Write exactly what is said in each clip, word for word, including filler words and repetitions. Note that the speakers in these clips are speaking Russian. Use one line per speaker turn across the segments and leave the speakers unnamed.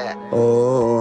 О,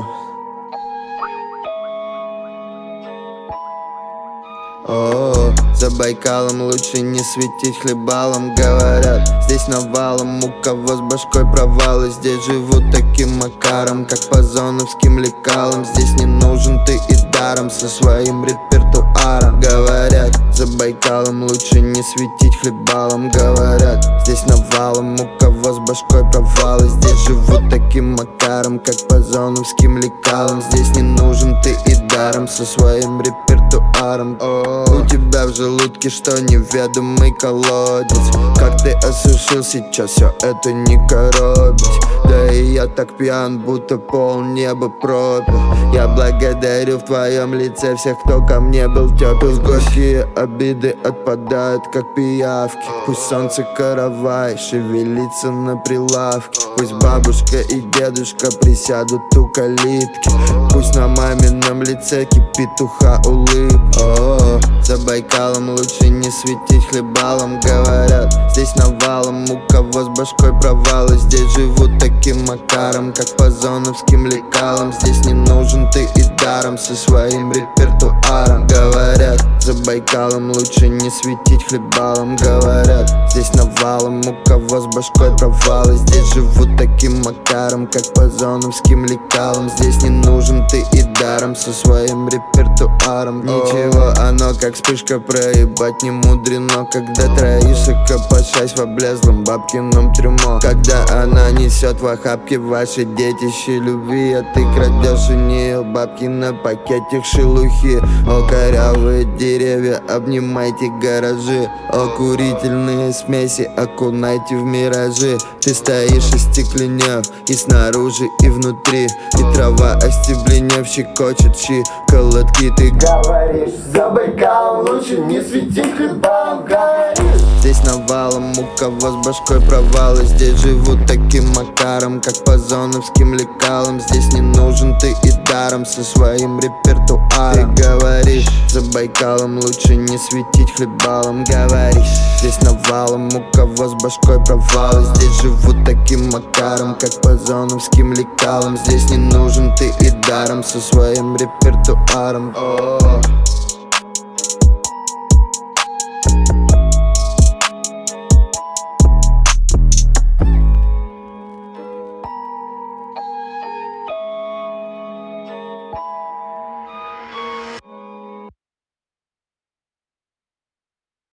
О, за Байкалом лучше не светить хлебалом. Говорят, здесь навалом, у кого с башкой провалы. Здесь живут таким макаром, как по зоновским лекалам. Здесь не нужен ты и даром со своим репертуаром. Говорят, за Байкалом лучше не светить хлебалом. Говорят, здесь навалом, у кого с башкой провалы. Здесь живут таким макаром, как по зоновским лекалам. Здесь не нужен ты и даром со своим репертуаром. О, у тебя в желудке что, неведомый колодец? Как ты осушил сейчас, все это не коробить. Да и я так пьян, будто пол неба пропил. Я благодарю в твоем лице всех, кто ко мне был тепел. Горькие обиды отпадают, как пиявки. Пусть солнце каравай шевелится на прилавке. Пусть бабушка и дедушка присядут у калитки. Пусть на мамином лице кипит уха улыбка. О, за Байкалом лучше не светить хлебалом. Говорят, здесь навалом, у кого с башкой провалы. Здесь живут таким макаром, как по зоновским лекалам. Здесь не нужен ты и даром со своим репертуаром. Говорят, за Байкалом лучше не светить хлебалом. Говорят, здесь навалом, у кого с башкой провалы. Здесь живут таким макаром, как по зоновским лекалам. Здесь не нужен ты и даром со своим репертуаром. Ничего, оно как вспышка, проебать не мудрено. Когда троишек, копошась в облезлом бабкином трюмо. Когда она несет в охапке ваши детище любви, а ты крадешь у нее бабки на пакетик шелухи. О, корявые деревья, обнимайте гаражи. О, курительные смеси, окунайте в миражи. Ты стоишь остекленев и снаружи, и внутри. И трава остебленев щекочет щиколотки. Ты
говоришь, за Байкалом лучше не светить хлебалом. Говоришь,
здесь навалом, у кого с башкой провалы. Здесь живут таким макаром, как по зоновским лекалам. Здесь не нужен ты и даром со своим репертуаром. Ты говоришь, за Байкалом лучше не светить хлебалом. Говоришь, здесь навалом, у кого с башкой провалы. Здесь живут таким макаром, как по зоновским лекалам. Здесь не нужен ты и даром со своим репертуаром. О,